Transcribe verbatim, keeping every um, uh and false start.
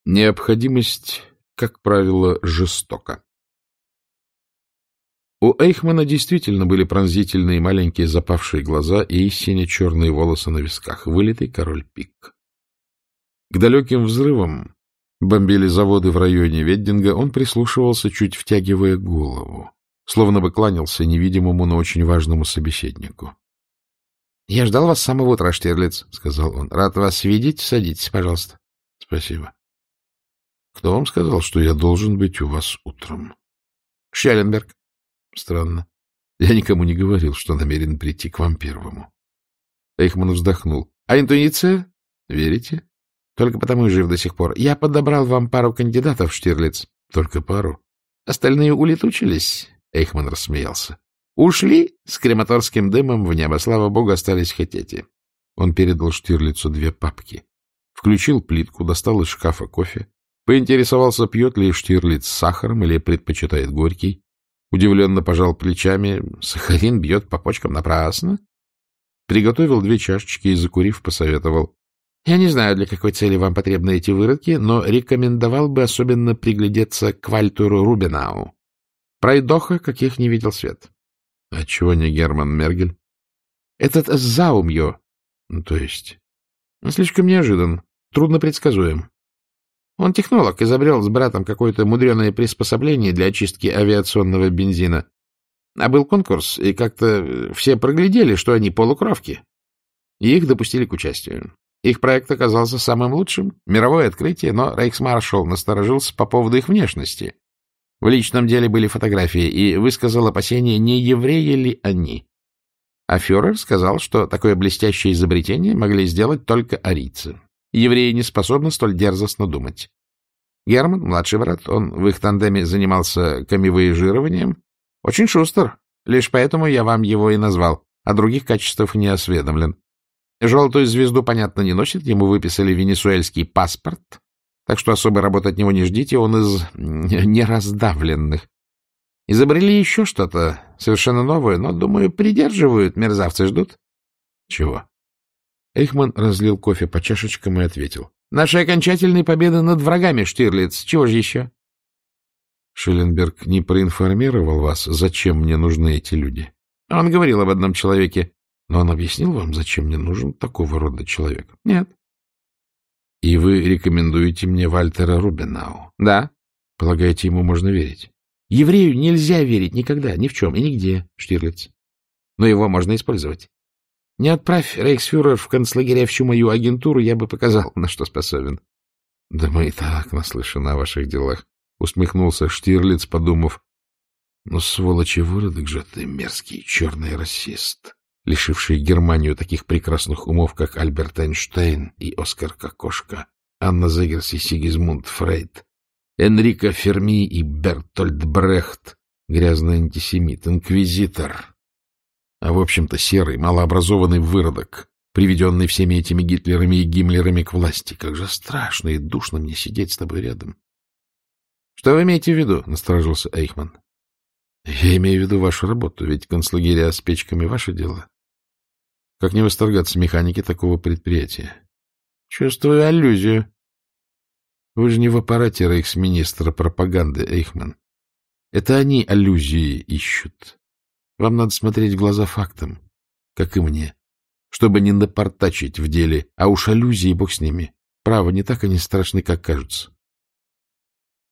Необходимость, как правило, жестока. У Эйхмана действительно были пронзительные маленькие запавшие глаза и сине-черные волосы на висках, вылитый король Пик. К далеким взрывам бомбили заводы в районе Веддинга, он прислушивался, чуть втягивая голову, словно бы кланялся невидимому, но очень важному собеседнику. — Я ждал вас с самого утра, Штирлиц, — сказал он. — Рад вас видеть. Садитесь, пожалуйста. — Спасибо. — Кто вам сказал, что я должен быть у вас утром? — Шелленберг. — Странно. Я никому не говорил, что намерен прийти к вам первому. Эйхман вздохнул. — А интуиция? Верите? — Только потому и жив до сих пор. Я подобрал вам пару кандидатов, Штирлиц. — Только пару? — Остальные улетучились. Эйхман рассмеялся. — Ушли с крематорским дымом в небо. Слава богу, остались хоть эти. Он передал Штирлицу две папки. Включил плитку, достал из шкафа кофе. Поинтересовался, пьет ли Штирлиц с сахаром или предпочитает горький. Удивленно пожал плечами. Сахарин бьет по почкам напрасно. Приготовил две чашечки и, закурив, посоветовал. Я не знаю, для какой цели вам потребны эти выродки, но рекомендовал бы особенно приглядеться к Вальтеру Рубенау. Пройдоха, каких не видел свет. — Отчего не Герман Мергель? — Этот Заумьё. Ну, то есть? — Слишком неожидан, трудно предсказуем. Он технолог, изобрел с братом какое-то мудреное приспособление для очистки авиационного бензина. А был конкурс, и как-то все проглядели, что они полукровки. И их допустили к участию. Их проект оказался самым лучшим, мировое открытие, но рейхсмаршал насторожился по поводу их внешности. В личном деле были фотографии, и высказал опасение, не евреи ли они. А фюрер сказал, что такое блестящее изобретение могли сделать только арийцы. Евреи не способны столь дерзостно думать. Герман, младший брат, он в их тандеме занимался камевояжированием. Очень шустр, лишь поэтому я вам его и назвал, о других качествах не осведомлен. Желтую звезду, понятно, не носит, ему выписали венесуэльский паспорт, так что особой работы от него не ждите, он из нераздавленных. Изобрели еще что-то совершенно новое, но, думаю, придерживают, мерзавцы ждут. Чего? Эйхман разлил кофе по чашечкам и ответил. — Нашей окончательной победы над врагами, Штирлиц. Чего же еще? — Шелленберг не проинформировал вас, зачем мне нужны эти люди? — Он говорил об одном человеке. — Но он объяснил вам, зачем мне нужен такого рода человек? — Нет. — И вы рекомендуете мне Вальтера Рубенау? — Да. — Полагаете, ему можно верить? — Еврею нельзя верить никогда, ни в чем и нигде, Штирлиц. Но его можно использовать. Не отправь, рейхсфюрер, в концлагеря всю мою агентуру, я бы показал, на что способен. — Да мы и так наслышаны о ваших делах, — усмехнулся Штирлиц, подумав. — Ну, сволочи, выродок же ты, мерзкий черный расист, лишивший Германию таких прекрасных умов, как Альберт Эйнштейн и Оскар Кокошка, Анна Зегерс и Сигизмунд Фрейд, Энрико Ферми и Бертольд Брехт, грязный антисемит, инквизитор. А, в общем-то, серый, малообразованный выродок, приведенный всеми этими Гитлерами и Гиммлерами к власти. Как же страшно и душно мне сидеть с тобой рядом. — Что вы имеете в виду? — насторожился Эйхман. — Я имею в виду вашу работу, ведь концлагеря с печками — ваше дело. Как не восторгаться механике такого предприятия? — Чувствую аллюзию. — Вы же не в аппарате рейхсминистра пропаганды, Эйхман. Это они аллюзии ищут. Вам надо смотреть в глаза фактам, как и мне, чтобы не напортачить в деле, а уж аллюзии бог с ними. Право, не так они страшны, как кажутся.